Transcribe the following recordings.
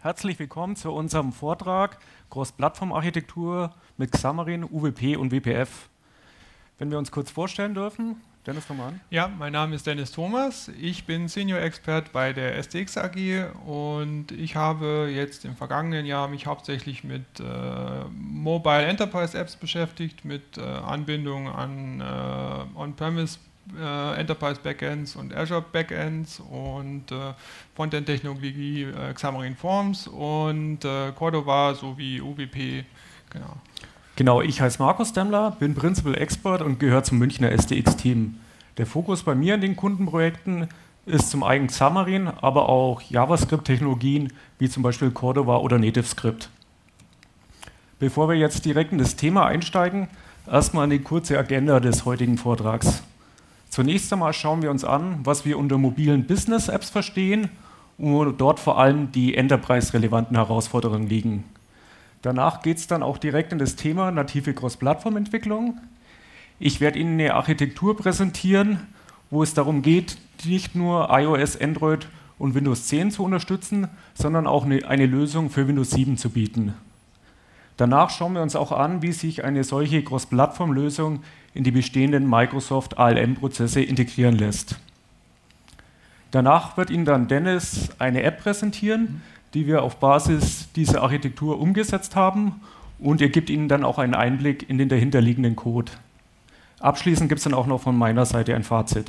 Herzlich willkommen zu unserem Vortrag Cross-Plattform-Architektur mit Xamarin, UWP und WPF. Wenn wir uns kurz vorstellen dürfen, Dennis, fang mal an. Ja, mein Name ist Dennis Thomas. Ich bin Senior Expert bei der SDX AG und ich habe jetzt im vergangenen Jahr mich hauptsächlich mit Mobile Enterprise Apps beschäftigt, mit Anbindung an On-Premise Enterprise Backends und Azure Backends und Frontend-Technologie Xamarin Forms und Cordova sowie UWP. Genau, ich heiße Markus Demmler, bin Principal Expert und gehöre zum Münchner SDX-Team. Der Fokus bei mir in den Kundenprojekten ist zum einen Xamarin, aber auch JavaScript-Technologien wie zum Beispiel Cordova oder NativeScript. Bevor wir jetzt direkt in das Thema einsteigen, erstmal eine kurze Agenda des heutigen Vortrags. Zunächst einmal schauen wir uns an, was wir unter mobilen Business-Apps verstehen und dort vor allem die enterprise-relevanten Herausforderungen liegen. Danach geht es dann auch direkt in das Thema native Cross-Plattform-Entwicklung. Ich werde Ihnen eine Architektur präsentieren, wo es darum geht, nicht nur iOS, Android und Windows 10 zu unterstützen, sondern auch eine Lösung für Windows 7 zu bieten. Danach schauen wir uns auch an, wie sich eine solche Cross-Plattform-Lösung in die bestehenden Microsoft ALM-Prozesse integrieren lässt. Danach wird Ihnen dann Dennis eine App präsentieren, die wir auf Basis dieser Architektur umgesetzt haben, und er gibt Ihnen dann auch einen Einblick in den dahinterliegenden Code. Abschließend gibt es dann auch noch von meiner Seite ein Fazit.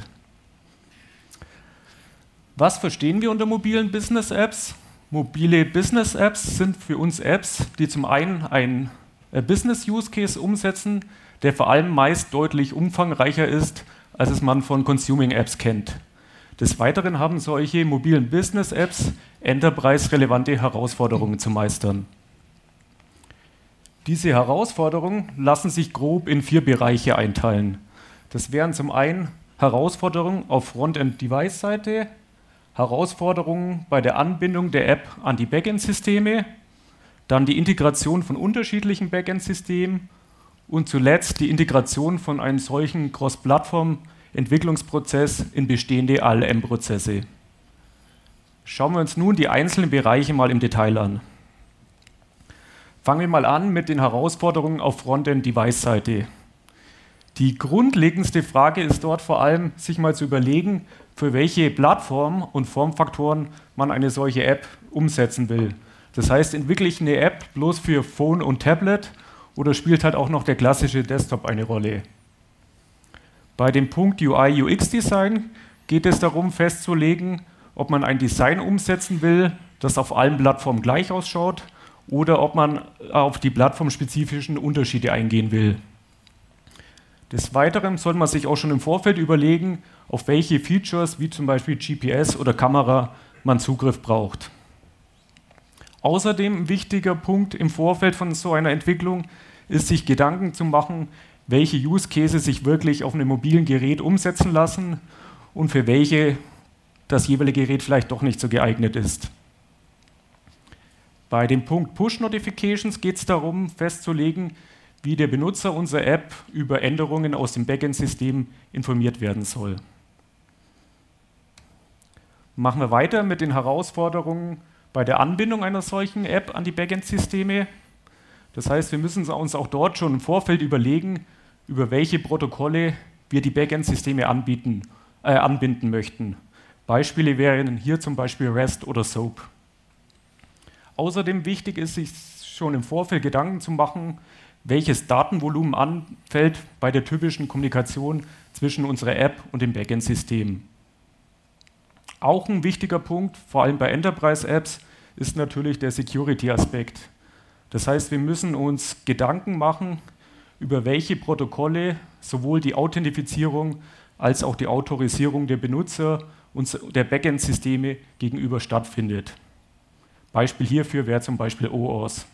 Was verstehen wir unter mobilen Business-Apps? Mobile Business-Apps sind für uns Apps, die zum einen einen Business-Use-Case umsetzen, der vor allem meist deutlich umfangreicher ist, als es man von Consuming-Apps kennt. Des Weiteren haben solche mobilen Business-Apps enterprise-relevante Herausforderungen zu meistern. Diese Herausforderungen lassen sich grob in 4 Bereiche einteilen. Das wären zum einen Herausforderungen auf Frontend-Device-Seite, Herausforderungen bei der Anbindung der App an die Backend-Systeme, dann die Integration von unterschiedlichen Backend-Systemen und zuletzt die Integration von einem solchen Cross-Plattform-Entwicklungsprozess in bestehende ALM-Prozesse. Schauen wir uns nun die einzelnen Bereiche mal im Detail an. Fangen wir mal an mit den Herausforderungen auf Frontend-Device-Seite. Die grundlegendste Frage ist dort vor allem, sich mal zu überlegen, für welche Plattform und Formfaktoren man eine solche App umsetzen will. Das heißt, entwickle ich eine App bloß für Phone und Tablet oder spielt halt auch noch der klassische Desktop eine Rolle? Bei dem Punkt UI/UX-Design geht es darum festzulegen, ob man ein Design umsetzen will, das auf allen Plattformen gleich ausschaut, oder ob man auf die plattformspezifischen Unterschiede eingehen will. Des Weiteren soll man sich auch schon im Vorfeld überlegen, auf welche Features wie zum Beispiel GPS oder Kamera man Zugriff braucht. Außerdem ein wichtiger Punkt im Vorfeld von so einer Entwicklung ist, sich Gedanken zu machen, welche Use Cases sich wirklich auf einem mobilen Gerät umsetzen lassen und für welche das jeweilige Gerät vielleicht doch nicht so geeignet ist. Bei dem Punkt Push Notifications geht es darum, festzulegen, wie der Benutzer unserer App über Änderungen aus dem Backend-System informiert werden soll. Machen wir weiter mit den Herausforderungen bei der Anbindung einer solchen App an die Backend-Systeme. Das heißt, wir müssen uns auch dort schon im Vorfeld überlegen, über welche Protokolle wir die Backend-Systeme anbinden möchten. Beispiele wären hier zum Beispiel REST oder SOAP. Außerdem wichtig ist, sich schon im Vorfeld Gedanken zu machen, welches Datenvolumen anfällt bei der typischen Kommunikation zwischen unserer App und dem Backend-System. Auch ein wichtiger Punkt, vor allem bei Enterprise-Apps, ist natürlich der Security-Aspekt. Das heißt, wir müssen uns Gedanken machen, über welche Protokolle sowohl die Authentifizierung als auch die Autorisierung der Benutzer und der Backend-Systeme gegenüber stattfindet. Beispiel hierfür wäre zum Beispiel OAuth.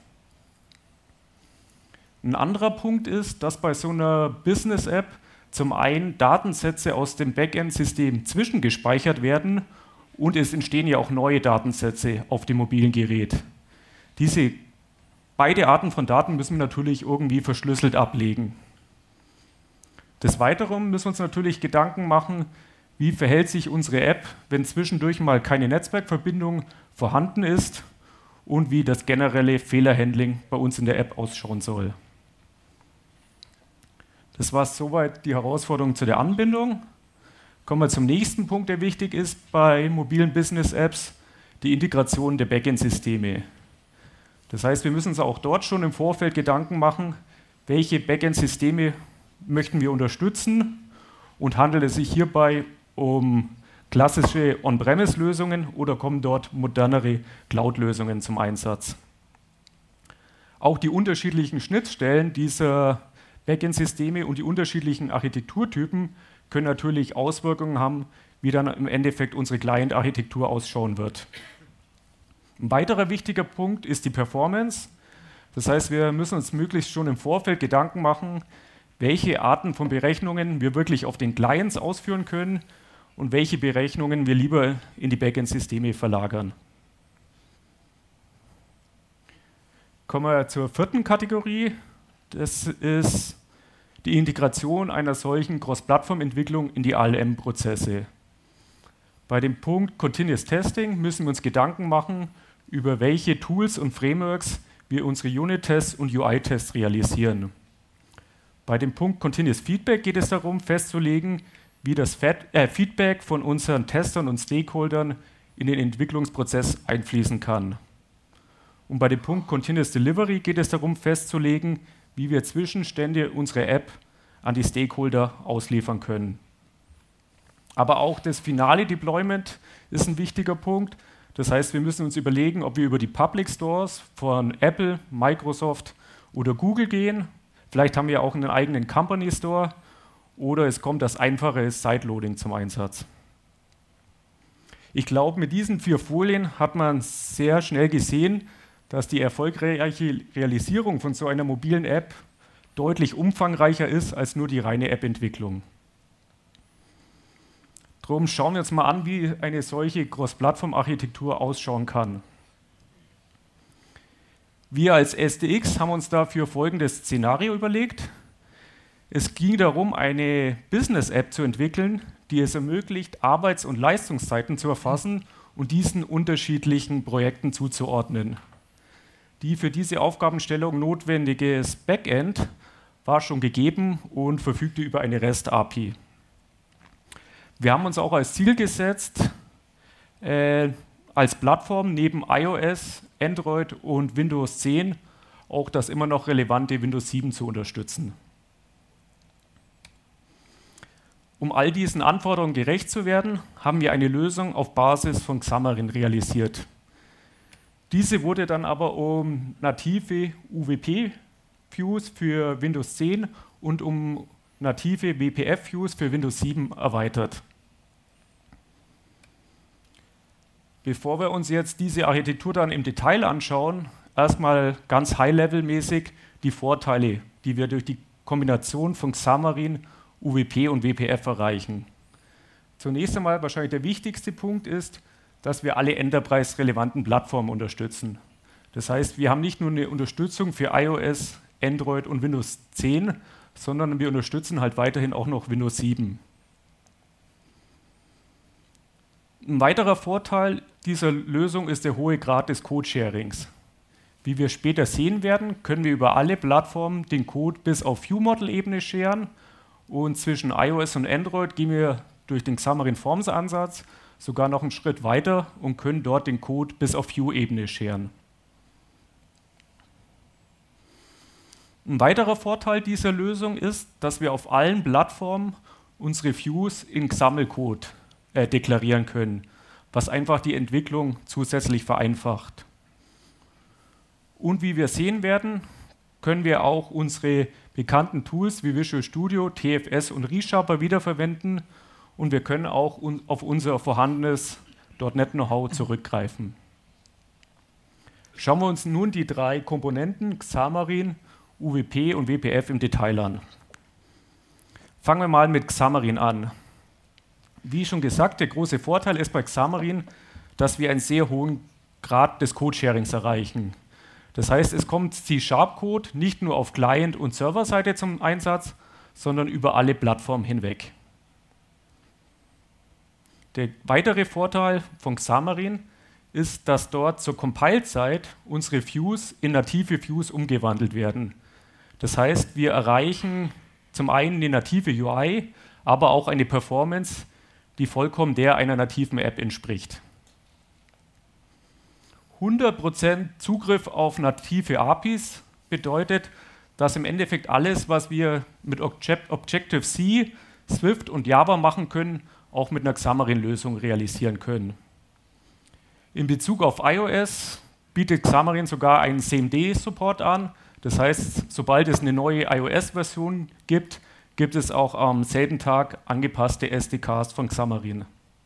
Ein anderer Punkt ist, dass bei so einer Business-App zum einen Datensätze aus dem Backend-System zwischengespeichert werden und es entstehen ja auch neue Datensätze auf dem mobilen Gerät. Diese beide Arten von Daten müssen wir natürlich irgendwie verschlüsselt ablegen. Des Weiteren müssen wir uns natürlich Gedanken machen, wie verhält sich unsere App, wenn zwischendurch mal keine Netzwerkverbindung vorhanden ist und wie das generelle Fehlerhandling bei uns in der App ausschauen soll. Das war soweit die Herausforderung zu der Anbindung. Kommen wir zum nächsten Punkt, der wichtig ist bei mobilen Business-Apps, die Integration der Backend-Systeme. Das heißt, wir müssen uns auch dort schon im Vorfeld Gedanken machen, welche Backend-Systeme möchten wir unterstützen und handelt es sich hierbei um klassische On-Premise-Lösungen oder kommen dort modernere Cloud-Lösungen zum Einsatz. Auch die unterschiedlichen Schnittstellen dieser Backend-Systeme und die unterschiedlichen Architekturtypen können natürlich Auswirkungen haben, wie dann im Endeffekt unsere Client-Architektur ausschauen wird. Ein weiterer wichtiger Punkt ist die Performance. Das heißt, wir müssen uns möglichst schon im Vorfeld Gedanken machen, welche Arten von Berechnungen wir wirklich auf den Clients ausführen können und welche Berechnungen wir lieber in die Backend-Systeme verlagern. Kommen wir zur vierten Kategorie. Das ist die Integration einer solchen Cross-Plattform-Entwicklung in die ALM-Prozesse. Bei dem Punkt Continuous Testing müssen wir uns Gedanken machen, über welche Tools und Frameworks wir unsere Unit-Tests und UI-Tests realisieren. Bei dem Punkt Continuous Feedback geht es darum, festzulegen, wie das Feedback von unseren Testern und Stakeholdern in den Entwicklungsprozess einfließen kann. Und bei dem Punkt Continuous Delivery geht es darum, festzulegen, wie wir Zwischenstände unserer App an die Stakeholder ausliefern können. Aber auch das finale Deployment ist ein wichtiger Punkt. Das heißt, wir müssen uns überlegen, ob wir über die Public Stores von Apple, Microsoft oder Google gehen. Vielleicht haben wir auch einen eigenen Company Store oder es kommt das einfache Sideloading zum Einsatz. Ich glaube, mit diesen 4 Folien hat man sehr schnell gesehen, dass die erfolgreiche Realisierung von so einer mobilen App deutlich umfangreicher ist als nur die reine App-Entwicklung. Darum schauen wir uns mal an, wie eine solche Cross-Plattform-Architektur ausschauen kann. Wir als SDX haben uns dafür folgendes Szenario überlegt. Es ging darum, eine Business-App zu entwickeln, die es ermöglicht, Arbeits- und Leistungszeiten zu erfassen und diesen unterschiedlichen Projekten zuzuordnen. Die für diese Aufgabenstellung notwendiges Backend war schon gegeben und verfügte über eine REST-API. Wir haben uns auch als Ziel gesetzt, als Plattform neben iOS, Android und Windows 10 auch das immer noch relevante Windows 7 zu unterstützen. Um all diesen Anforderungen gerecht zu werden, haben wir eine Lösung auf Basis von Xamarin realisiert. Diese wurde dann aber um native UWP-Views für Windows 10 und um native WPF-Views für Windows 7 erweitert. Bevor wir uns jetzt diese Architektur dann im Detail anschauen, erstmal ganz high-level-mäßig die Vorteile, die wir durch die Kombination von Xamarin, UWP und WPF erreichen. Zunächst einmal wahrscheinlich der wichtigste Punkt ist, dass wir alle Enterprise-relevanten Plattformen unterstützen. Das heißt, wir haben nicht nur eine Unterstützung für iOS, Android und Windows 10, sondern wir unterstützen halt weiterhin auch noch Windows 7. Ein weiterer Vorteil dieser Lösung ist der hohe Grad des Code-Sharings. Wie wir später sehen werden, können wir über alle Plattformen den Code bis auf View-Model-Ebene sharen und zwischen iOS und Android gehen wir durch den Xamarin Forms-Ansatz sogar noch einen Schritt weiter und können dort den Code bis auf View-Ebene sharen. Ein weiterer Vorteil dieser Lösung ist, dass wir auf allen Plattformen unsere Views in XAML-Code deklarieren können, was einfach die Entwicklung zusätzlich vereinfacht. Und wie wir sehen werden, können wir auch unsere bekannten Tools wie Visual Studio, TFS und ReSharper wiederverwenden und wir können auch auf unser vorhandenes .NET Know-how zurückgreifen. Schauen wir uns nun die 3 Komponenten Xamarin, UWP und WPF im Detail an. Fangen wir mal mit Xamarin an. Wie schon gesagt, der große Vorteil ist bei Xamarin, dass wir einen sehr hohen Grad des Code-Sharings erreichen. Das heißt, es kommt C#-Code nicht nur auf Client- und Serverseite zum Einsatz, sondern über alle Plattformen hinweg. Der weitere Vorteil von Xamarin ist, dass dort zur Compile-Zeit unsere Views in native Views umgewandelt werden. Das heißt, wir erreichen zum einen eine native UI, aber auch eine Performance, die vollkommen der einer nativen App entspricht. 100% Zugriff auf native APIs bedeutet, dass im Endeffekt alles, was wir mit Objective-C, Swift und Java machen können, auch mit einer Xamarin-Lösung realisieren können. In Bezug auf iOS bietet Xamarin sogar einen CMD-Support an. Das heißt, sobald es eine neue iOS-Version gibt, gibt es auch am selben Tag angepasste SDKs von Xamarin.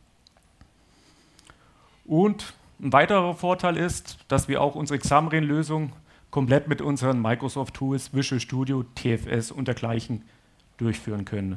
Und ein weiterer Vorteil ist, dass wir auch unsere Xamarin-Lösung komplett mit unseren Microsoft-Tools, Visual Studio, TFS und dergleichen durchführen können.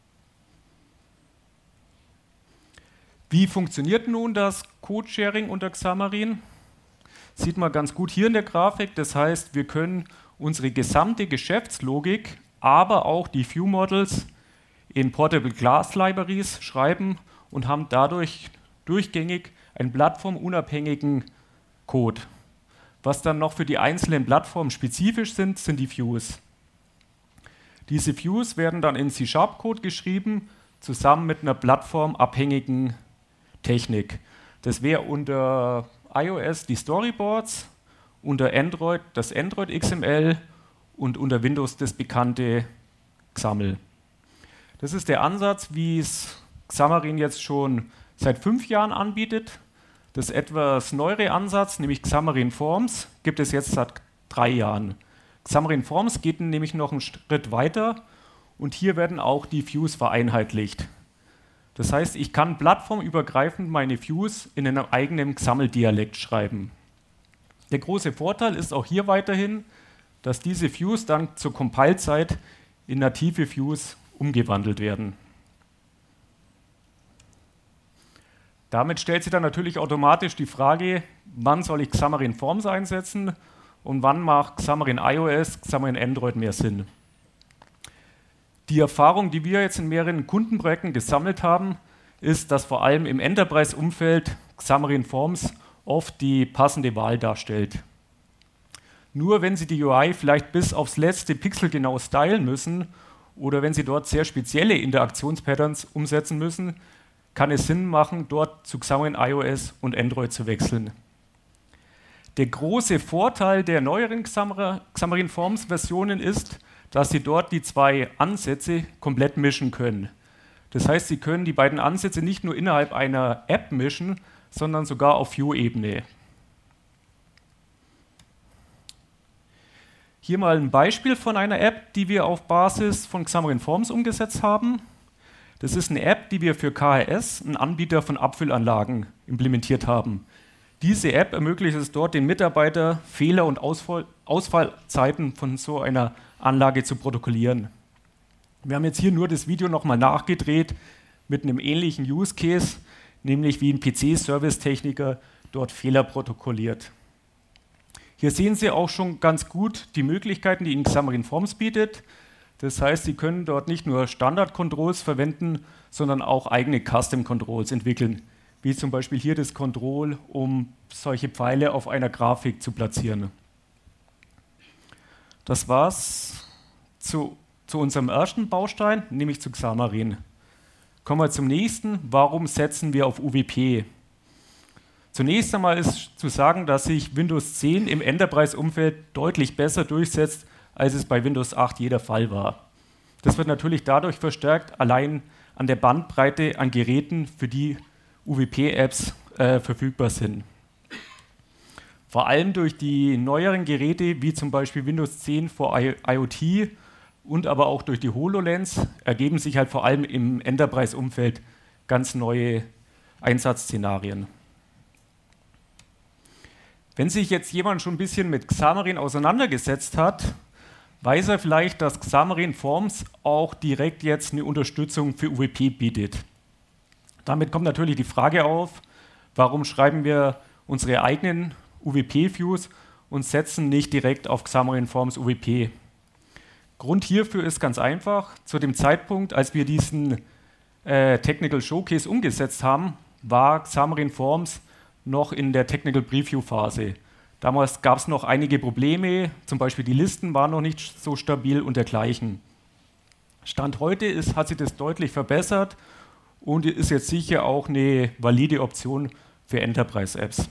Wie funktioniert nun das Code-Sharing unter Xamarin? Sieht man ganz gut hier in der Grafik. Das heißt, wir können unsere gesamte Geschäftslogik, aber auch die View-Models in Portable Class Libraries schreiben und haben dadurch durchgängig einen plattformunabhängigen Code. Was dann noch für die einzelnen Plattformen spezifisch sind, sind die Views. Diese Views werden dann in C#-Code geschrieben, zusammen mit einer plattformabhängigen Technik. Das wäre unter iOS die Storyboards, unter Android das Android XML und unter Windows das bekannte XAML. Das ist der Ansatz, wie es Xamarin jetzt schon seit 5 Jahren anbietet. Das etwas neuere Ansatz, nämlich Xamarin Forms, gibt es jetzt seit 3 Jahren. Xamarin Forms geht nämlich noch einen Schritt weiter und hier werden auch die Views vereinheitlicht. Das heißt, ich kann plattformübergreifend meine Views in einem eigenen XAML-Dialekt schreiben. Der große Vorteil ist auch hier weiterhin, dass diese Views dann zur Compile-Zeit in native Views umgewandelt werden. Damit stellt sich dann natürlich automatisch die Frage, wann soll ich Xamarin Forms einsetzen und wann macht Xamarin iOS, Xamarin Android mehr Sinn. Die Erfahrung, die wir jetzt in mehreren Kundenprojekten gesammelt haben, ist, dass vor allem im Enterprise-Umfeld Xamarin Forms oft die passende Wahl darstellt. Nur wenn Sie die UI vielleicht bis aufs letzte Pixel genau stylen müssen oder wenn Sie dort sehr spezielle Interaktionspatterns umsetzen müssen, kann es Sinn machen, dort zu Xamarin iOS und Android zu wechseln. Der große Vorteil der neueren Xamarin Forms Versionen ist, dass Sie dort die 2 Ansätze komplett mischen können. Das heißt, Sie können die beiden Ansätze nicht nur innerhalb einer App mischen, sondern sogar auf View-Ebene. Hier mal ein Beispiel von einer App, die wir auf Basis von Xamarin Forms umgesetzt haben. Das ist eine App, die wir für KHS, einen Anbieter von Abfüllanlagen, implementiert haben. Diese App ermöglicht es dort den Mitarbeitern, Fehler und Ausfallzeiten von so einer Anlage zu protokollieren. Wir haben jetzt hier nur das Video nochmal nachgedreht mit einem ähnlichen Use Case, nämlich wie ein PC-Service-Techniker dort Fehler protokolliert. Hier sehen Sie auch schon ganz gut die Möglichkeiten, die Ihnen Xamarin Forms bietet. Das heißt, Sie können dort nicht nur Standard-Controls verwenden, sondern auch eigene Custom-Controls entwickeln, wie zum Beispiel hier das Control, um solche Pfeile auf einer Grafik zu platzieren. Das war's zu unserem ersten Baustein, nämlich zu Xamarin. Kommen wir zum nächsten. Warum setzen wir auf UWP? Zunächst einmal ist zu sagen, dass sich Windows 10 im Enterprise-Umfeld deutlich besser durchsetzt, als es bei Windows 8 jeder Fall war. Das wird natürlich dadurch verstärkt, allein an der Bandbreite an Geräten, für die UWP-Apps verfügbar sind. Vor allem durch die neueren Geräte, wie zum Beispiel Windows 10 for IoT und aber auch durch die HoloLens, ergeben sich halt vor allem im Enterprise-Umfeld ganz neue Einsatzszenarien. Wenn sich jetzt jemand schon ein bisschen mit Xamarin auseinandergesetzt hat, weiß er vielleicht, dass Xamarin Forms auch direkt jetzt eine Unterstützung für UWP bietet. Damit kommt natürlich die Frage auf, warum schreiben wir unsere eigenen UWP-Views und setzen nicht direkt auf Xamarin Forms UWP. Grund hierfür ist ganz einfach. Zu dem Zeitpunkt, als wir diesen Technical Showcase umgesetzt haben, war Xamarin Forms noch in der Technical Preview Phase. Damals gab es noch einige Probleme, zum Beispiel die Listen waren noch nicht so stabil und dergleichen. Stand heute hat sich das deutlich verbessert und ist jetzt sicher auch eine valide Option für Enterprise-Apps.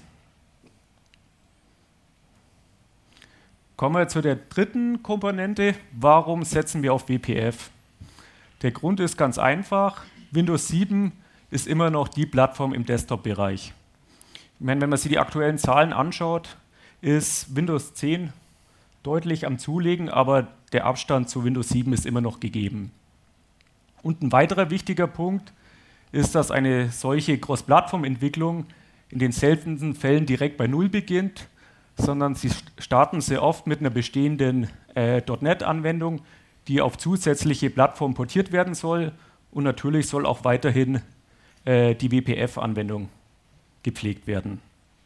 Kommen wir zu der dritten Komponente. Warum setzen wir auf WPF? Der Grund ist ganz einfach. Windows 7 ist immer noch die Plattform im Desktop-Bereich. Ich meine, wenn man sich die aktuellen Zahlen anschaut, ist Windows 10 deutlich am Zulegen, aber der Abstand zu Windows 7 ist immer noch gegeben. Und ein weiterer wichtiger Punkt ist, dass eine solche Cross-Plattform-Entwicklung in den seltensten Fällen direkt bei Null beginnt, sondern sie starten sehr oft mit einer bestehenden .NET-Anwendung, die auf zusätzliche Plattformen portiert werden soll, und natürlich soll auch weiterhin die WPF-Anwendung gepflegt werden.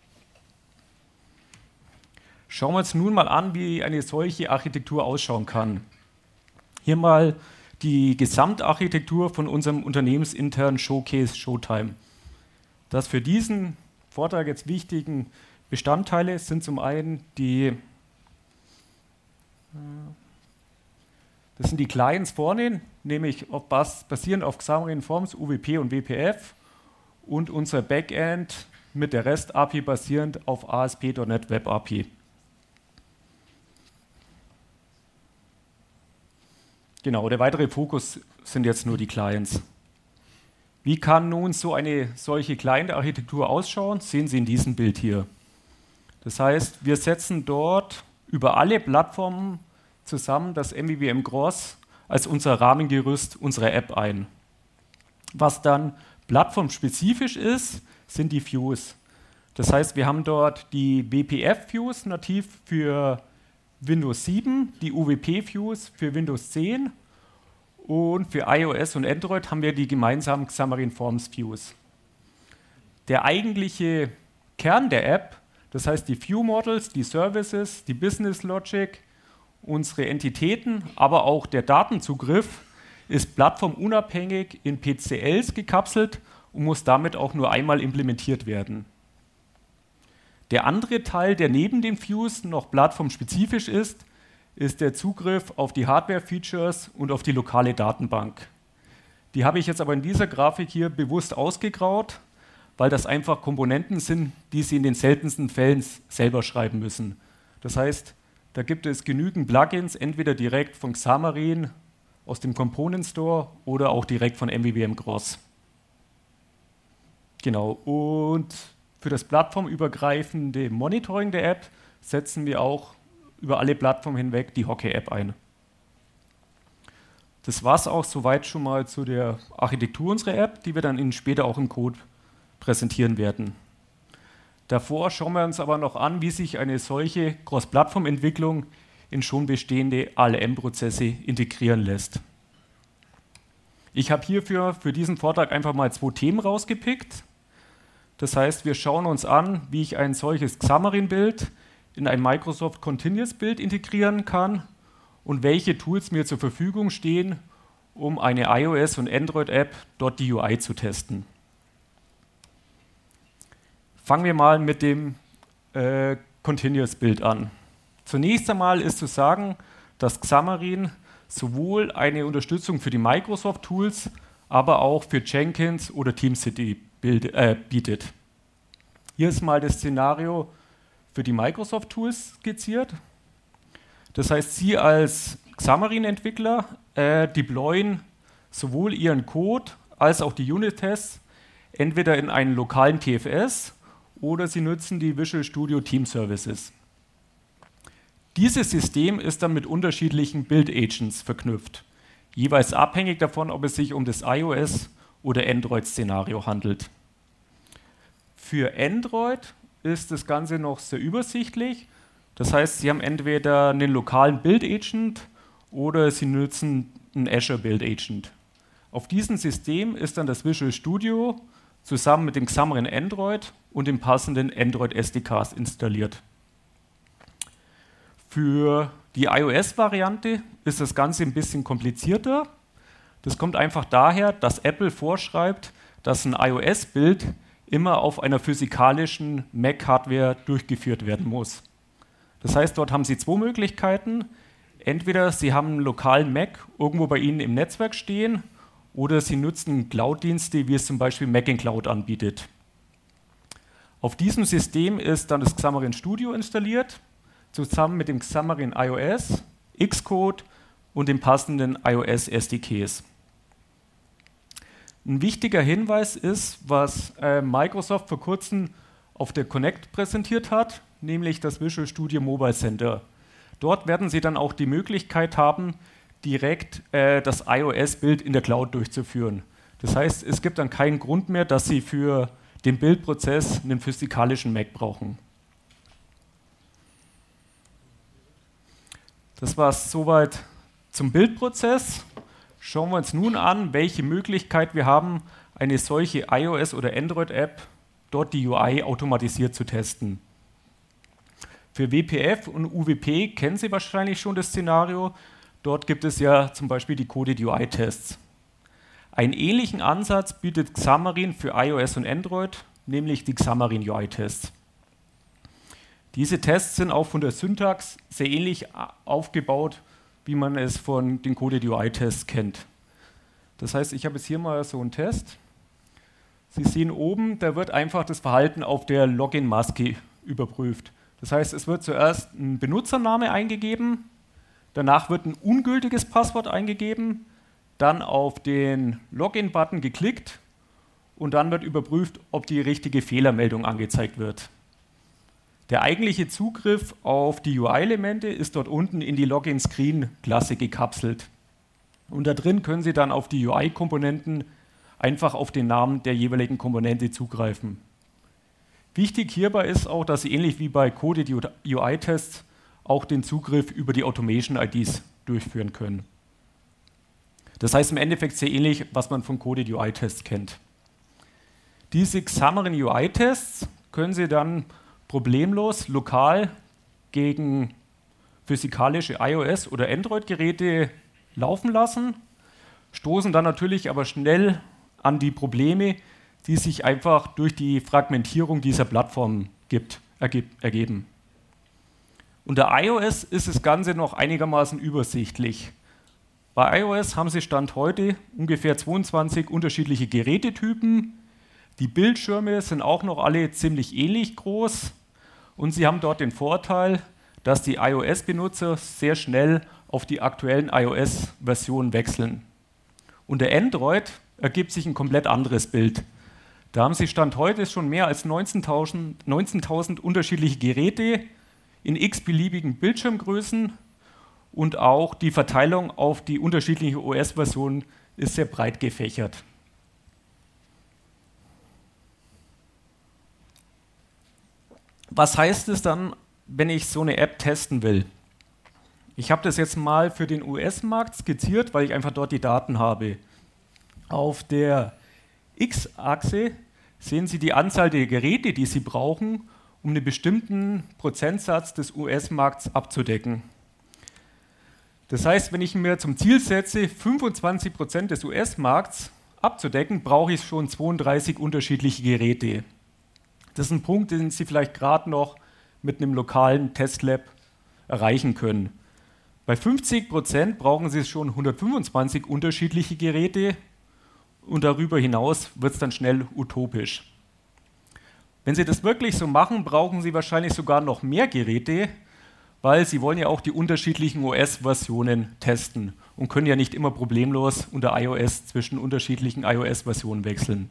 Schauen wir uns nun mal an, wie eine solche Architektur ausschauen kann. Hier mal die Gesamtarchitektur von unserem unternehmensinternen Showcase Showtime. Das für diesen Vortrag jetzt wichtigen Bestandteile sind zum einen das sind die Clients vorne, nämlich basierend auf Xamarin Forms, UWP und WPF, und unser Backend mit der REST-API basierend auf ASP.NET Web API. Genau, der weitere Fokus sind jetzt nur die Clients. Wie kann nun so eine solche Client-Architektur ausschauen? Sehen Sie in diesem Bild hier. Das heißt, wir setzen dort über alle Plattformen zusammen das MVVM Gross als unser Rahmengerüst unserer App ein. Was dann plattformspezifisch ist, sind die Views. Das heißt, wir haben dort die WPF-Views nativ für Windows 7, die UWP-Views für Windows 10 und für iOS und Android haben wir die gemeinsamen Xamarin Forms Views. Der eigentliche Kern der App, das heißt die View Models, die Services, die Business Logic, unsere Entitäten, aber auch der Datenzugriff, ist plattformunabhängig in PCLs gekapselt und muss damit auch nur einmal implementiert werden. Der andere Teil, der neben den Views noch plattformspezifisch ist der Zugriff auf die Hardware-Features und auf die lokale Datenbank. Die habe ich jetzt aber in dieser Grafik hier bewusst ausgegraut, weil das einfach Komponenten sind, die Sie in den seltensten Fällen selber schreiben müssen. Das heißt, da gibt es genügend Plugins, entweder direkt von Xamarin aus dem Component Store oder auch direkt von MVVM Gross. Genau, und für das plattformübergreifende Monitoring der App setzen wir auch über alle Plattformen hinweg die Hockey-App ein. Das war es auch soweit schon mal zu der Architektur unserer App, die wir dann Ihnen später auch im Code präsentieren werden. Davor schauen wir uns aber noch an, wie sich eine solche Cross-Plattform-Entwicklung in schon bestehende ALM-Prozesse integrieren lässt. Ich habe hierfür für diesen Vortrag einfach mal 2 Themen rausgepickt. Das heißt, wir schauen uns an, wie ich ein solches Xamarin-Bild in ein Microsoft Continuous-Bild integrieren kann und welche Tools mir zur Verfügung stehen, um eine iOS- und Android-App dort die UI zu testen. Fangen wir mal mit dem Continuous-Bild an. Zunächst einmal ist zu sagen, dass Xamarin sowohl eine Unterstützung für die Microsoft-Tools, aber auch für Jenkins oder TeamCity bietet. Hier ist mal das Szenario für die Microsoft-Tools skizziert. Das heißt, Sie als Xamarin-Entwickler deployen sowohl Ihren Code als auch die Unit-Tests entweder in einen lokalen TFS oder Sie nutzen die Visual Studio Team Services. Dieses System ist dann mit unterschiedlichen Build-Agents verknüpft, jeweils abhängig davon, ob es sich um das iOS- oder Android-Szenario handelt. Für Android ist das Ganze noch sehr übersichtlich. Das heißt, Sie haben entweder einen lokalen Build-Agent oder Sie nutzen einen Azure Build-Agent. Auf diesem System ist dann das Visual Studio zusammen mit dem Xamarin Android und den passenden Android SDKs installiert. Für die iOS-Variante ist das Ganze ein bisschen komplizierter. Das kommt einfach daher, dass Apple vorschreibt, dass ein iOS-Bild immer auf einer physikalischen Mac-Hardware durchgeführt werden muss. Das heißt, dort haben Sie zwei Möglichkeiten. Entweder Sie haben einen lokalen Mac irgendwo bei Ihnen im Netzwerk stehen oder Sie nutzen Cloud-Dienste, wie es zum Beispiel Mac in Cloud anbietet. Auf diesem System ist dann das Xamarin Studio installiert, zusammen mit dem Xamarin iOS, Xcode und den passenden iOS SDKs. Ein wichtiger Hinweis ist, was Microsoft vor kurzem auf der Connect präsentiert hat, nämlich das Visual Studio Mobile Center. Dort werden Sie dann auch die Möglichkeit haben, direkt das iOS-Bild in der Cloud durchzuführen. Das heißt, es gibt dann keinen Grund mehr, dass Sie für den Bildprozess einen physikalischen Mac brauchen. Das war es soweit zum Bildprozess. Schauen wir uns nun an, welche Möglichkeit wir haben, eine solche iOS- oder Android-App, dort die UI automatisiert zu testen. Für WPF und UWP kennen Sie wahrscheinlich schon das Szenario. Dort gibt es ja zum Beispiel die Coded UI-Tests. Einen ähnlichen Ansatz bietet Xamarin für iOS und Android, nämlich die Xamarin UI-Tests. Diese Tests sind auch von der Syntax sehr ähnlich aufgebaut, wie man es von den Coded UI-Tests kennt. Das heißt, ich habe jetzt hier mal so einen Test. Sie sehen oben, da wird einfach das Verhalten auf der Login-Maske überprüft. Das heißt, es wird zuerst ein Benutzername eingegeben, danach wird ein ungültiges Passwort eingegeben, dann auf den Login-Button geklickt und dann wird überprüft, ob die richtige Fehlermeldung angezeigt wird. Der eigentliche Zugriff auf die UI-Elemente ist dort unten in die Login-Screen-Klasse gekapselt. Und da drin können Sie dann auf die UI-Komponenten einfach auf den Namen der jeweiligen Komponente zugreifen. Wichtig hierbei ist auch, dass Sie ähnlich wie bei Coded UI-Tests auch den Zugriff über die Automation-IDs durchführen können. Das heißt im Endeffekt sehr ähnlich, was man von Coded UI-Tests kennt. Diese Xamarin UI-Tests können Sie dann problemlos lokal gegen physikalische iOS- oder Android-Geräte laufen lassen, stoßen dann natürlich aber schnell an die Probleme, die sich einfach durch die Fragmentierung dieser Plattform ergeben. Unter iOS ist das Ganze noch einigermaßen übersichtlich. Bei iOS haben Sie Stand heute ungefähr 22 unterschiedliche Gerätetypen. Die Bildschirme sind auch noch alle ziemlich ähnlich groß und Sie haben dort den Vorteil, dass die iOS-Benutzer sehr schnell auf die aktuellen iOS-Versionen wechseln. Unter Android ergibt sich ein komplett anderes Bild. Da haben Sie Stand heute schon mehr als 19.000 unterschiedliche Geräte in x-beliebigen Bildschirmgrößen und auch die Verteilung auf die unterschiedlichen OS-Versionen ist sehr breit gefächert. Was heißt es dann, wenn ich so eine App testen will? Ich habe das jetzt mal für den US-Markt skizziert, weil ich einfach dort die Daten habe. Auf der X-Achse sehen Sie die Anzahl der Geräte, die Sie brauchen, um einen bestimmten Prozentsatz des US-Markts abzudecken. Das heißt, wenn ich mir zum Ziel setze, 25% des US-Markts abzudecken, brauche ich schon 32 unterschiedliche Geräte. Das ist ein Punkt, den Sie vielleicht gerade noch mit einem lokalen Testlab erreichen können. Bei 50% brauchen Sie schon 125 unterschiedliche Geräte und darüber hinaus wird es dann schnell utopisch. Wenn Sie das wirklich so machen, brauchen Sie wahrscheinlich sogar noch mehr Geräte, weil Sie wollen ja auch die unterschiedlichen OS-Versionen testen und können ja nicht immer problemlos unter iOS zwischen unterschiedlichen iOS-Versionen wechseln.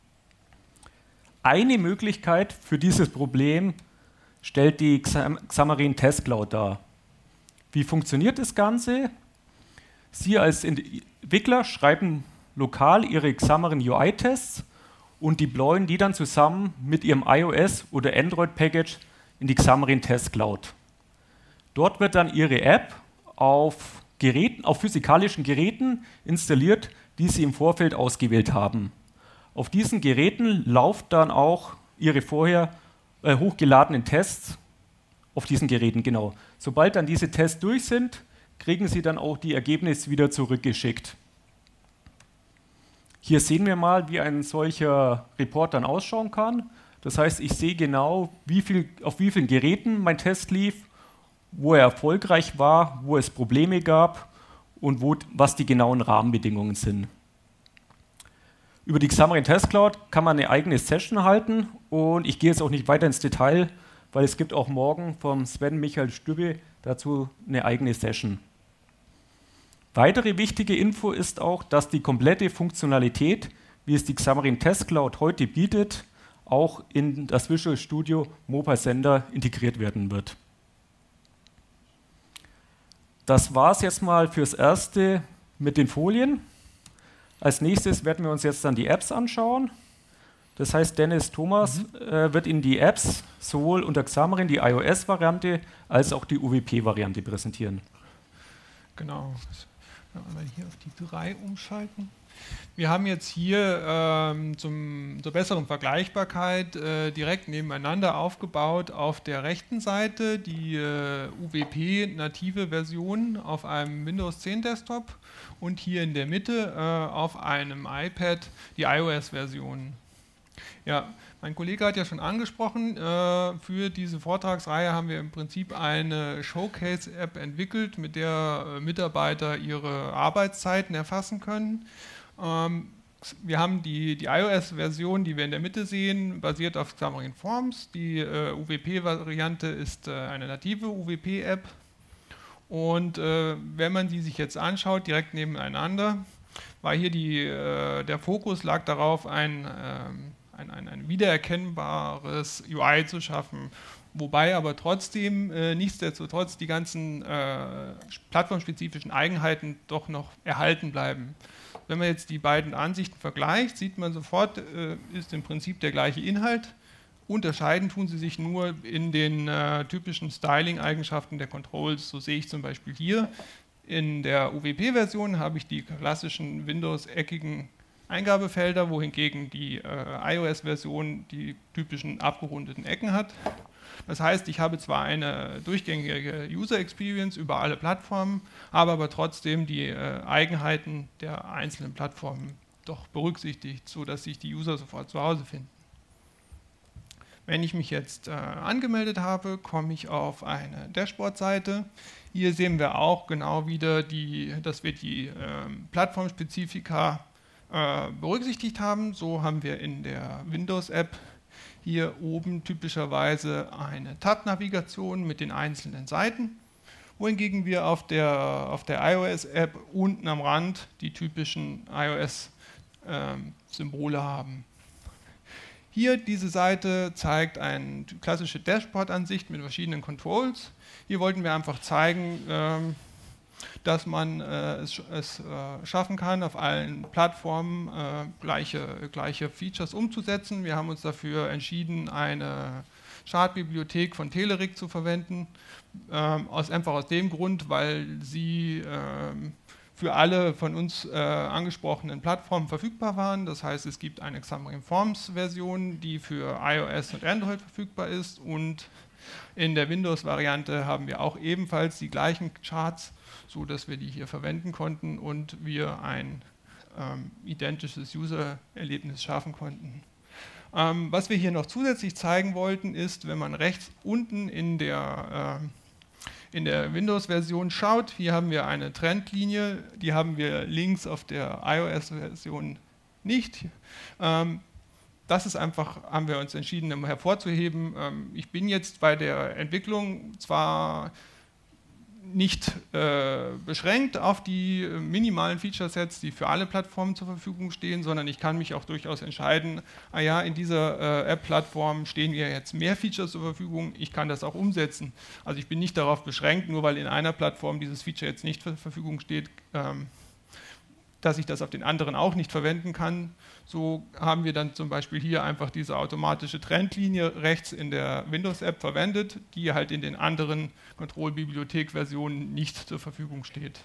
Eine Möglichkeit für dieses Problem stellt die Xamarin Test Cloud dar. Wie funktioniert das Ganze? Sie als Entwickler schreiben lokal Ihre Xamarin UI-Tests und deployen die dann zusammen mit Ihrem iOS- oder Android-Package in die Xamarin Test Cloud. Dort wird dann Ihre App auf physikalischen Geräten installiert, die Sie im Vorfeld ausgewählt haben. Auf diesen Geräten laufen dann auch Ihre vorher hochgeladenen Tests auf diesen Geräten, genau. Sobald dann diese Tests durch sind, kriegen Sie dann auch die Ergebnisse wieder zurückgeschickt. Hier sehen wir mal, wie ein solcher Report dann ausschauen kann. Das heißt, ich sehe genau, auf wie vielen Geräten mein Test lief, wo er erfolgreich war, wo es Probleme gab und was die genauen Rahmenbedingungen sind. Über die Xamarin Test Cloud kann man eine eigene Session halten und ich gehe jetzt auch nicht weiter ins Detail, weil es gibt auch morgen vom Sven Michael Stübbe dazu eine eigene Session. Weitere wichtige Info ist auch, dass die komplette Funktionalität, wie es die Xamarin Test Cloud heute bietet, auch in das Visual Studio Mobile Sender integriert werden wird. Das war es jetzt mal fürs Erste mit den Folien. Als nächstes werden wir uns jetzt dann die Apps anschauen. Das heißt, Dennis Thomas wird Ihnen die Apps sowohl unter Xamarin, die iOS-Variante, als auch die UWP-Variante präsentieren. Genau. Einmal hier auf die 3 umschalten. Wir haben jetzt hier zur besseren Vergleichbarkeit direkt nebeneinander aufgebaut auf der rechten Seite die UWP-native Version auf einem Windows 10 Desktop und hier in der Mitte auf einem iPad die iOS-Version. Ja, mein Kollege hat ja schon angesprochen, für diese Vortragsreihe haben wir im Prinzip eine Showcase-App entwickelt, mit der Mitarbeiter ihre Arbeitszeiten erfassen können. Wir haben die iOS-Version, die wir in der Mitte sehen, basiert auf Xamarin Forms. Die UWP-Variante ist eine native UWP-App. Und wenn man die sich jetzt anschaut, direkt nebeneinander, war hier der Fokus lag darauf, ein wiedererkennbares UI zu schaffen, wobei aber trotzdem nichtsdestotrotz die ganzen plattformspezifischen Eigenheiten doch noch erhalten bleiben. Wenn man jetzt die beiden Ansichten vergleicht, sieht man sofort, ist im Prinzip der gleiche Inhalt. Unterscheiden tun sie sich nur in den typischen Styling-Eigenschaften der Controls. So sehe ich zum Beispiel hier. In der UWP-Version habe ich die klassischen Windows-eckigen Eingabefelder, wohingegen die iOS-Version die typischen abgerundeten Ecken hat. Das heißt, ich habe zwar eine durchgängige User Experience über alle Plattformen, habe aber trotzdem die Eigenheiten der einzelnen Plattformen doch berücksichtigt, sodass sich die User sofort zu Hause finden. Wenn ich mich jetzt angemeldet habe, komme ich auf eine Dashboard-Seite. Hier sehen wir auch genau wieder, dass wir die Plattformspezifika berücksichtigt haben. So haben wir in der Windows-App hier oben typischerweise eine Tab-Navigation mit den einzelnen Seiten, wohingegen wir auf der iOS-App unten am Rand die typischen iOS-Symbole haben. Hier diese Seite zeigt eine klassische Dashboard-Ansicht mit verschiedenen Controls. Hier wollten wir einfach zeigen, dass man es schaffen kann, auf allen Plattformen gleiche Features umzusetzen. Wir haben uns dafür entschieden, eine Chartbibliothek von Telerik zu verwenden, einfach aus dem Grund, weil sie für alle von uns angesprochenen Plattformen verfügbar waren. Das heißt, es gibt eine Xamarin Forms Version, die für iOS und Android verfügbar ist, und in der Windows-Variante haben wir auch ebenfalls die gleichen Charts, so dass wir die hier verwenden konnten und wir ein identisches User-Erlebnis schaffen konnten. Was wir hier noch zusätzlich zeigen wollten, ist, wenn man rechts unten in der Windows-Version schaut, hier haben wir eine Trendlinie, die haben wir links auf der iOS-Version nicht. Das ist einfach, haben wir uns entschieden hervorzuheben. Ich bin jetzt bei der Entwicklung zwar nicht beschränkt auf die minimalen Feature-Sets, die für alle Plattformen zur Verfügung stehen, sondern ich kann mich auch durchaus entscheiden, in dieser App-Plattform stehen mir jetzt mehr Features zur Verfügung, ich kann das auch umsetzen. Also ich bin nicht darauf beschränkt, nur weil in einer Plattform dieses Feature jetzt nicht zur Verfügung steht, dass ich das auf den anderen auch nicht verwenden kann. So haben wir dann zum Beispiel hier einfach diese automatische Trendlinie rechts in der Windows-App verwendet, die halt in den anderen Control-Bibliothek-Versionen nicht zur Verfügung steht.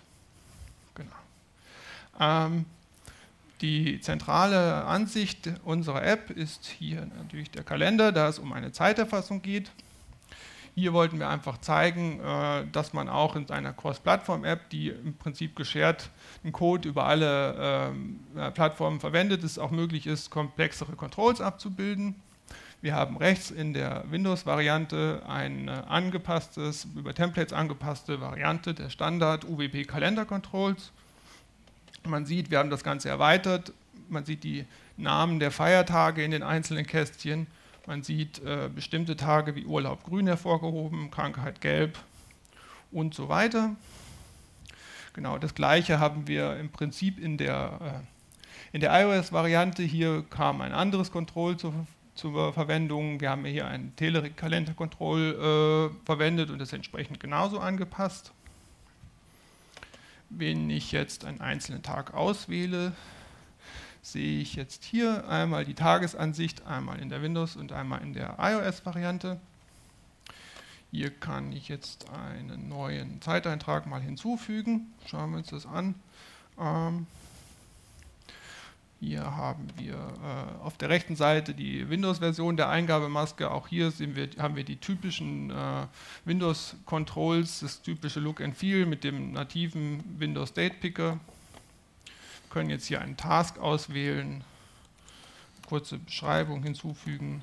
Genau. Die zentrale Ansicht unserer App ist hier natürlich der Kalender, da es um eine Zeiterfassung geht. Hier wollten wir einfach zeigen, dass man auch in einer Cross-Plattform-App, die im Prinzip geshared einen Code über alle Plattformen verwendet, es auch möglich ist, komplexere Controls abzubilden. Wir haben rechts in der Windows-Variante eine über Templates angepasste Variante der Standard UWP-Kalender-Controls. Man sieht, wir haben das Ganze erweitert. Man sieht die Namen der Feiertage in den einzelnen Kästchen. Man sieht bestimmte Tage wie Urlaub grün hervorgehoben, Krankheit gelb und so weiter. Genau, das Gleiche haben wir im Prinzip in der iOS-Variante. Hier kam ein anderes Control zur Verwendung. Wir haben hier ein Telerik-Kalender-Control verwendet und das entsprechend genauso angepasst. Wenn ich jetzt einen einzelnen Tag auswähle, sehe ich jetzt hier einmal die Tagesansicht, einmal in der Windows- und einmal in der iOS-Variante. Hier kann ich jetzt einen neuen Zeiteintrag mal hinzufügen. Schauen wir uns das an. Hier haben wir auf der rechten Seite die Windows-Version der Eingabemaske. Auch hier haben wir die typischen Windows-Controls, das typische Look and Feel mit dem nativen Windows Date Picker. Wir können jetzt hier einen Task auswählen, kurze Beschreibung hinzufügen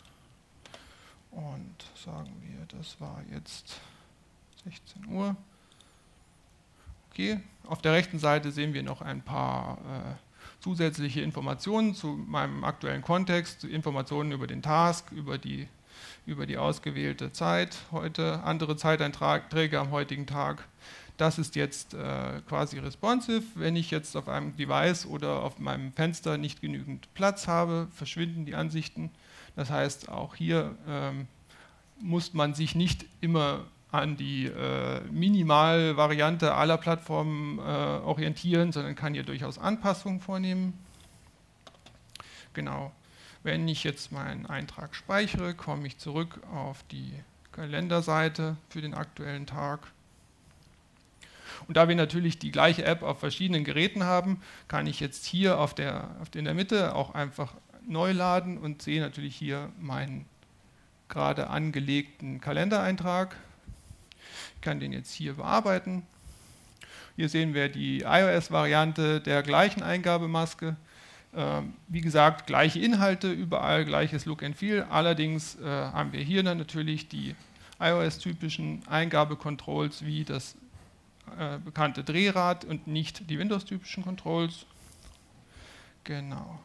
und sagen wir, das war jetzt 16 Uhr. Okay, auf der rechten Seite sehen wir noch ein paar zusätzliche Informationen zu meinem aktuellen Kontext, Informationen über den Task, über die ausgewählte Zeit heute, andere Zeiteinträge am heutigen Tag. Das ist jetzt quasi responsive. Wenn ich jetzt auf einem Device oder auf meinem Fenster nicht genügend Platz habe, verschwinden die Ansichten. Das heißt, auch hier muss man sich nicht immer an die Minimalvariante aller Plattformen orientieren, sondern kann hier durchaus Anpassungen vornehmen. Genau. Wenn ich jetzt meinen Eintrag speichere, komme ich zurück auf die Kalenderseite für den aktuellen Tag. Und da wir natürlich die gleiche App auf verschiedenen Geräten haben, kann ich jetzt hier in der Mitte auch einfach neu laden und sehe natürlich hier meinen gerade angelegten Kalendereintrag. Ich kann den jetzt hier bearbeiten. Hier sehen wir die iOS-Variante der gleichen Eingabemaske. Wie gesagt, gleiche Inhalte, überall gleiches Look and Feel. Allerdings haben wir hier dann natürlich die iOS-typischen Eingabecontrols wie das bekannte Drehrad und nicht die Windows-typischen Controls. Genau.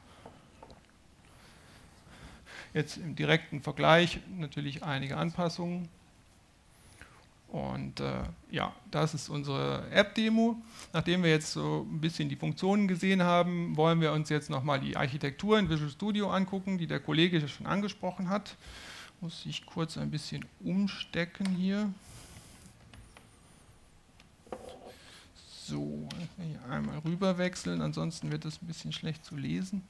Jetzt im direkten Vergleich natürlich einige Anpassungen. Und ja, das ist unsere App-Demo. Nachdem wir jetzt so ein bisschen die Funktionen gesehen haben, wollen wir uns jetzt nochmal die Architektur in Visual Studio angucken, die der Kollege schon angesprochen hat. Muss ich kurz ein bisschen umstecken hier. So, hier einmal rüber wechseln, ansonsten wird das ein bisschen schlecht zu lesen.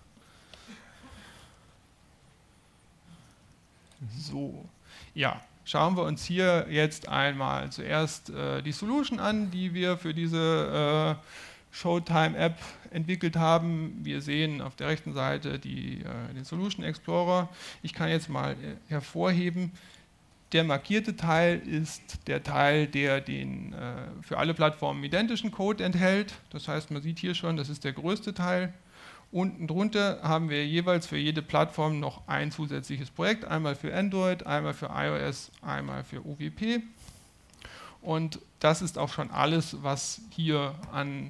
So, ja. Schauen wir uns hier jetzt einmal zuerst die Solution an, die wir für diese Showtime-App entwickelt haben. Wir sehen auf der rechten Seite den Solution Explorer. Ich kann jetzt mal hervorheben, der markierte Teil ist der Teil, der den für alle Plattformen identischen Code enthält. Das heißt, man sieht hier schon, das ist der größte Teil. Unten drunter haben wir jeweils für jede Plattform noch ein zusätzliches Projekt, einmal für Android, einmal für iOS, einmal für UWP. Und das ist auch schon alles, was hier an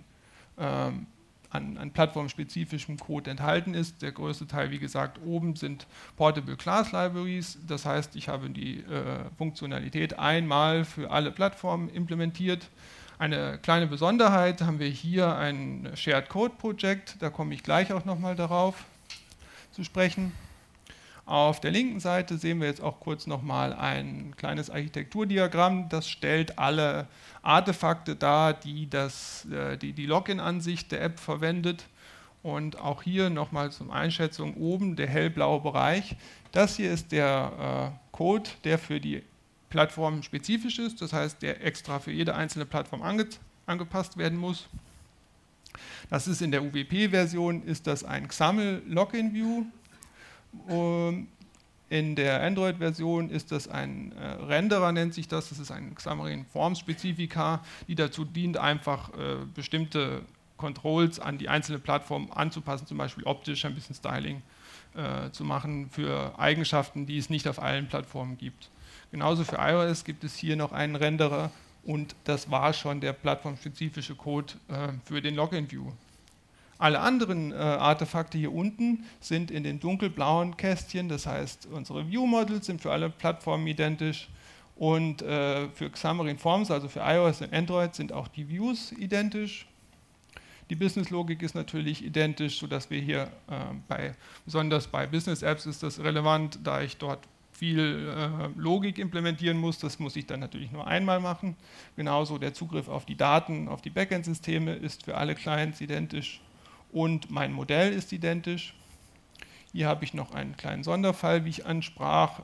plattformspezifischem Code enthalten ist. Der größte Teil, wie gesagt, oben sind Portable Class Libraries. Das heißt, ich habe die Funktionalität einmal für alle Plattformen implementiert. Eine kleine Besonderheit haben wir hier ein Shared Code Projekt, da komme ich gleich auch nochmal darauf zu sprechen. Auf der linken Seite sehen wir jetzt auch kurz nochmal ein kleines Architekturdiagramm, das stellt alle Artefakte dar, die die Login-Ansicht der App verwendet. Und auch hier nochmal zur Einschätzung oben der hellblaue Bereich. Das hier ist der Code, der für die Plattform spezifisch ist, das heißt, der extra für jede einzelne Plattform angepasst werden muss. Das ist in der UWP-Version, ist das ein XAML Login View. In der Android-Version ist das ein Renderer, nennt sich das. Das ist ein Xamarin Forms-Spezifika, die dazu dient, einfach bestimmte Controls an die einzelne Plattform anzupassen, zum Beispiel optisch ein bisschen Styling zu machen für Eigenschaften, die es nicht auf allen Plattformen gibt. Genauso für iOS gibt es hier noch einen Renderer und das war schon der plattformspezifische Code für den Login-View. Alle anderen Artefakte hier unten sind in den dunkelblauen Kästchen, das heißt, unsere View-Models sind für alle Plattformen identisch und für Xamarin Forms, also für iOS und Android, sind auch die Views identisch. Die Business-Logik ist natürlich identisch, sodass wir hier besonders bei Business-Apps ist das relevant, da ich dort viel Logik implementieren muss. Das muss ich dann natürlich nur einmal machen. Genauso der Zugriff auf die Daten, auf die Backend-Systeme ist für alle Clients identisch. Und mein Modell ist identisch. Hier habe ich noch einen kleinen Sonderfall, wie ich ansprach.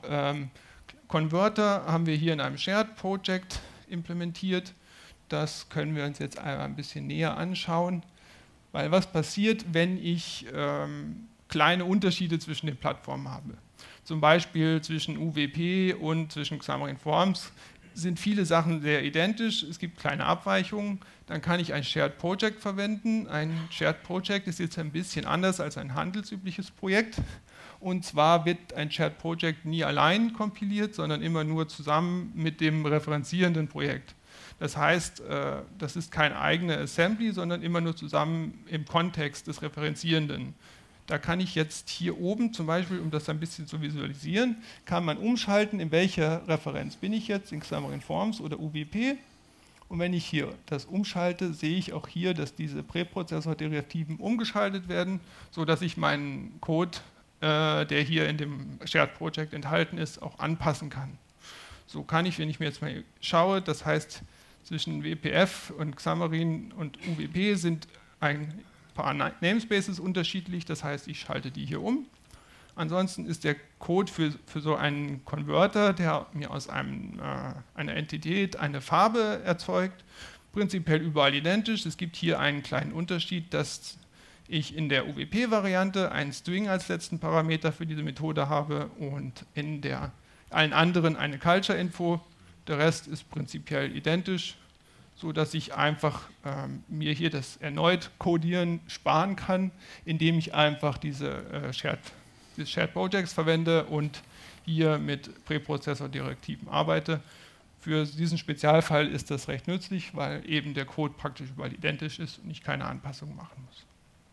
Converter haben wir hier in einem Shared Project implementiert. Das können wir uns jetzt einmal ein bisschen näher anschauen. Weil was passiert, wenn ich kleine Unterschiede zwischen den Plattformen habe? Zum Beispiel zwischen UWP und zwischen Xamarin Forms sind viele Sachen sehr identisch, es gibt kleine Abweichungen, dann kann ich ein Shared Project verwenden. Ein Shared Project ist jetzt ein bisschen anders als ein handelsübliches Projekt. Und zwar wird ein Shared Project nie allein kompiliert, sondern immer nur zusammen mit dem referenzierenden Projekt. Das heißt, das ist kein eigener Assembly, sondern immer nur zusammen im Kontext des Referenzierenden. Da kann ich jetzt hier oben zum Beispiel, um das ein bisschen zu visualisieren, kann man umschalten, in welcher Referenz bin ich jetzt, in Xamarin Forms oder UWP. Und wenn ich hier das umschalte, sehe ich auch hier, dass diese Präprozessor-Derivativen umgeschaltet werden, sodass ich meinen Code, der hier in dem Shared Project enthalten ist, auch anpassen kann. So kann ich, wenn ich mir jetzt mal schaue, das heißt, zwischen WPF und Xamarin und UWP sind ein paar Namespaces unterschiedlich, das heißt, ich schalte die hier um. Ansonsten ist der Code für so einen Converter, der mir aus einer Entität eine Farbe erzeugt, prinzipiell überall identisch. Es gibt hier einen kleinen Unterschied, dass ich in der UWP-Variante einen String als letzten Parameter für diese Methode habe und in allen anderen eine Culture-Info. Der Rest ist prinzipiell identisch, sodass ich einfach mir hier das erneut Codieren sparen kann, indem ich einfach diese Shared Projects verwende und hier mit Präprozessor-Direktiven arbeite. Für diesen Spezialfall ist das recht nützlich, weil eben der Code praktisch überall identisch ist und ich keine Anpassungen machen muss.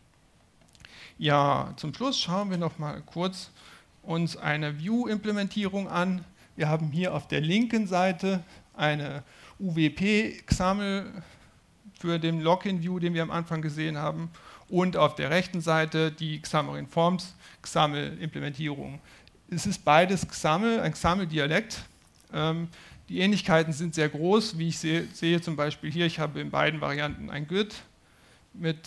Ja, zum Schluss schauen wir noch mal kurz uns eine View-Implementierung an. Wir haben hier auf der linken Seite eine UWP-XAML für den Login-View, den wir am Anfang gesehen haben, und auf der rechten Seite die Xamarin Forms XAML-Implementierung. Es ist beides XAML, ein XAML-Dialekt. Die Ähnlichkeiten sind sehr groß, wie ich sehe zum Beispiel hier, ich habe in beiden Varianten ein GUID mit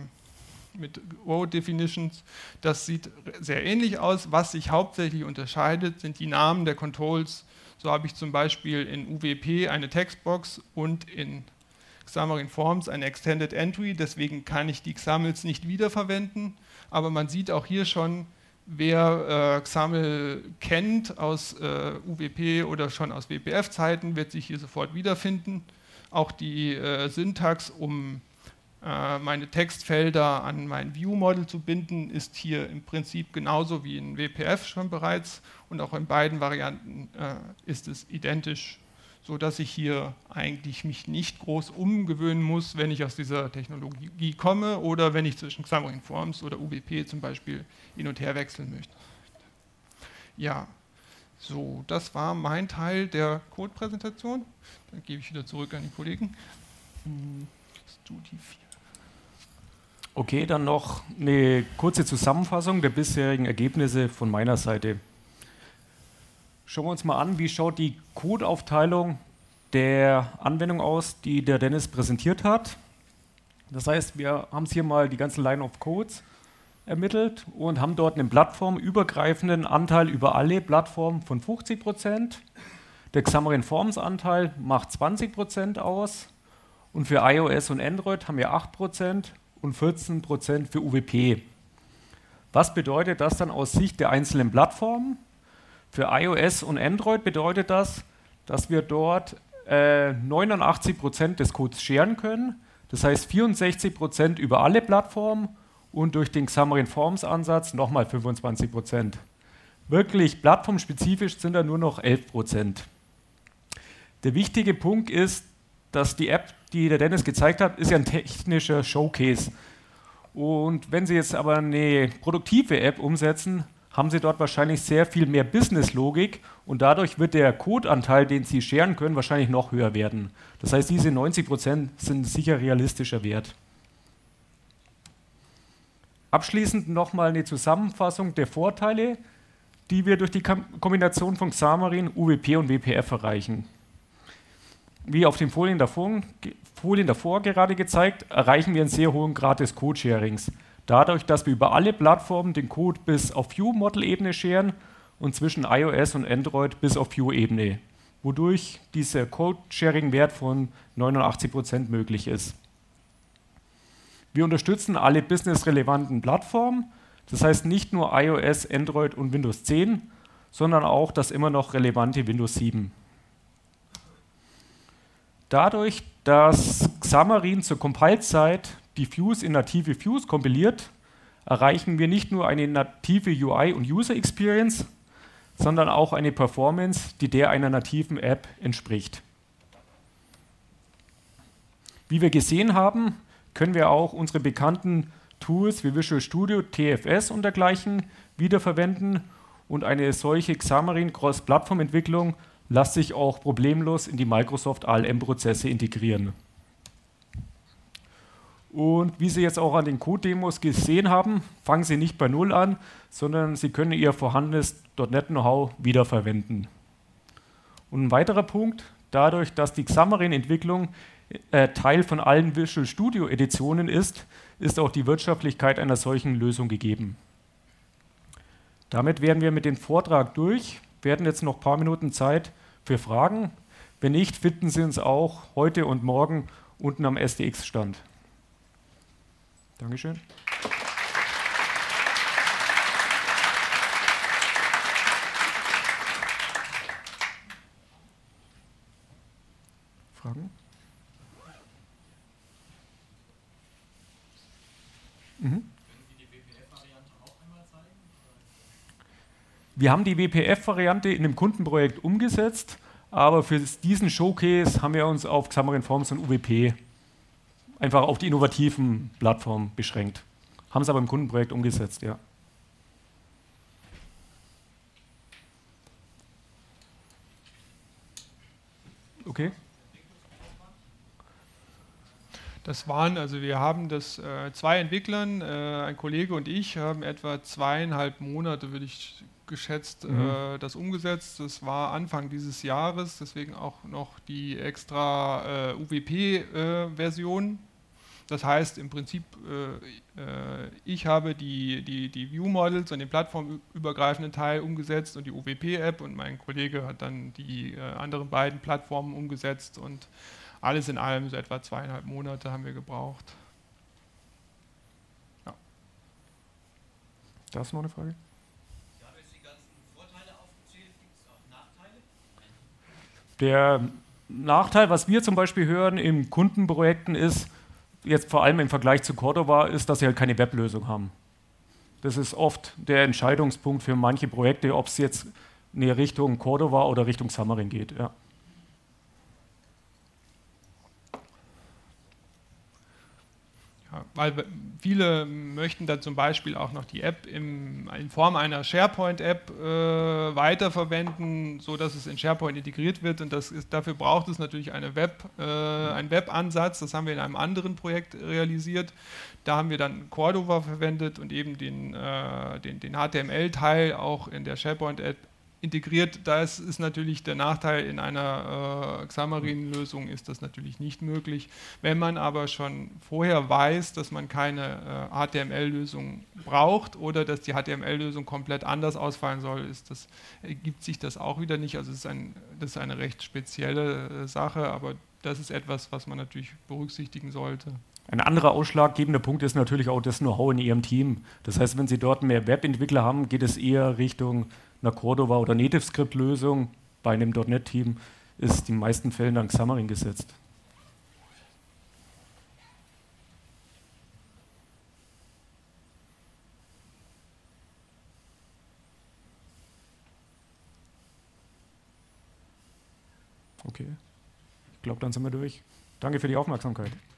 Row Definitions. Das sieht sehr ähnlich aus. Was sich hauptsächlich unterscheidet, sind die Namen der Controls. So habe ich zum Beispiel in UWP eine Textbox und in Xamarin Forms eine Extended Entry. Deswegen kann ich die XAMLs nicht wiederverwenden. Aber man sieht auch hier schon, wer XAML kennt aus UWP oder schon aus WPF-Zeiten, wird sich hier sofort wiederfinden. Auch die Syntax, um meine Textfelder an mein View-Model zu binden, ist hier im Prinzip genauso wie in WPF schon bereits und auch in beiden Varianten ist es identisch, sodass ich hier eigentlich mich nicht groß umgewöhnen muss, wenn ich aus dieser Technologie komme oder wenn ich zwischen Xamarin Forms oder UWP zum Beispiel hin und her wechseln möchte. Ja, so, das war mein Teil der Code-Präsentation. Dann gebe ich wieder zurück an die Kollegen. Studio 4. Okay, dann noch eine kurze Zusammenfassung der bisherigen Ergebnisse von meiner Seite. Schauen wir uns mal an, wie schaut die Codeaufteilung der Anwendung aus, die der Dennis präsentiert hat. Das heißt, wir haben hier mal die ganzen Line of Codes ermittelt und haben dort einen plattformübergreifenden Anteil über alle Plattformen von 50%. Der Xamarin Forms Anteil macht 20% aus und für iOS und Android haben wir 8% und 14% für UWP. Was bedeutet das dann aus Sicht der einzelnen Plattformen? Für iOS und Android bedeutet das, dass wir dort 89% des Codes sharen können. Das heißt 64% über alle Plattformen und durch den Xamarin Forms Ansatz nochmal 25%. Wirklich plattformspezifisch sind da nur noch 11%. Der wichtige Punkt ist, dass die App, die der Dennis gezeigt hat, ist ja ein technischer Showcase. Und wenn Sie jetzt aber eine produktive App umsetzen, haben Sie dort wahrscheinlich sehr viel mehr Business-Logik und dadurch wird der Codeanteil, den Sie sharen können, wahrscheinlich noch höher werden. Das heißt, diese 90% sind sicher realistischer Wert. Abschließend nochmal eine Zusammenfassung der Vorteile, die wir durch die Kombination von Xamarin, UWP und WPF erreichen. Wie auf den Folien davor gerade gezeigt, erreichen wir einen sehr hohen Grad des Code-Sharings. Dadurch, dass wir über alle Plattformen den Code bis auf View-Model-Ebene sharen und zwischen iOS und Android bis auf View-Ebene, wodurch dieser Code-Sharing-Wert von 89% möglich ist. Wir unterstützen alle businessrelevanten Plattformen, das heißt nicht nur iOS, Android und Windows 10, sondern auch das immer noch relevante Windows 7. Dadurch, dass Xamarin zur Compile-Zeit die Views in native Views kompiliert, erreichen wir nicht nur eine native UI und User Experience, sondern auch eine Performance, die der einer nativen App entspricht. Wie wir gesehen haben, können wir auch unsere bekannten Tools wie Visual Studio, TFS und dergleichen wiederverwenden und eine solche Xamarin Cross-Plattform-Entwicklung lässt sich auch problemlos in die Microsoft ALM-Prozesse integrieren. Und wie Sie jetzt auch an den Code-Demos gesehen haben, fangen Sie nicht bei Null an, sondern Sie können Ihr vorhandenes .NET-Know-how wiederverwenden. Und ein weiterer Punkt, dadurch, dass die Xamarin-Entwicklung Teil von allen Visual Studio-Editionen ist, ist auch die Wirtschaftlichkeit einer solchen Lösung gegeben. Damit wären wir mit dem Vortrag durch. Wir hätten jetzt noch ein paar Minuten Zeit für Fragen. Wenn nicht, finden Sie uns auch heute und morgen unten am SDX-Stand. Dankeschön. Fragen? Wir haben die WPF-Variante in einem Kundenprojekt umgesetzt, aber für diesen Showcase haben wir uns auf Xamarin Forms und UWP einfach auf die innovativen Plattformen beschränkt. Haben es aber im Kundenprojekt umgesetzt, ja. Okay. Das waren, also wir haben das zwei Entwicklern, ein Kollege und ich, haben etwa 2,5 Monate, würde ich geschätzt, das umgesetzt. Das war Anfang dieses Jahres, deswegen auch noch die extra UWP-Version. Das heißt im Prinzip, ich habe die View-Models und den plattformübergreifenden Teil umgesetzt und die UWP-App und mein Kollege hat dann die anderen beiden Plattformen umgesetzt und alles in allem so etwa 2,5 Monate haben wir gebraucht. Ja. Da ist noch eine Frage. Sie haben jetzt die ganzen Vorteile aufgezählt. Gibt es auch Nachteile? Der Nachteil, was wir zum Beispiel hören in Kundenprojekten ist, jetzt vor allem im Vergleich zu Cordova, ist, dass sie halt keine Weblösung haben. Das ist oft der Entscheidungspunkt für manche Projekte, ob es jetzt in Richtung Cordova oder Richtung Xamarin geht. Ja. Ja, weil viele möchten dann zum Beispiel auch noch die App in Form einer SharePoint-App weiterverwenden, sodass es in SharePoint integriert wird. Und dafür braucht es natürlich einen Web-Ansatz. Das haben wir in einem anderen Projekt realisiert. Da haben wir dann Cordova verwendet und eben den HTML-Teil auch in der SharePoint-App integriert. Da ist natürlich der Nachteil, in einer Xamarin-Lösung ist das natürlich nicht möglich. Wenn man aber schon vorher weiß, dass man keine HTML-Lösung braucht oder dass die HTML-Lösung komplett anders ausfallen soll, ergibt sich das auch wieder nicht. Also das ist eine recht spezielle Sache, aber das ist etwas, was man natürlich berücksichtigen sollte. Ein anderer ausschlaggebender Punkt ist natürlich auch das Know-how in Ihrem Team. Das heißt, wenn Sie dort mehr Webentwickler haben, geht es eher Richtung einer Cordova oder NativeScript-Lösung bei einem .NET-Team ist in den meisten Fällen dann Xamarin gesetzt. Okay, ich glaube, dann sind wir durch. Danke für die Aufmerksamkeit.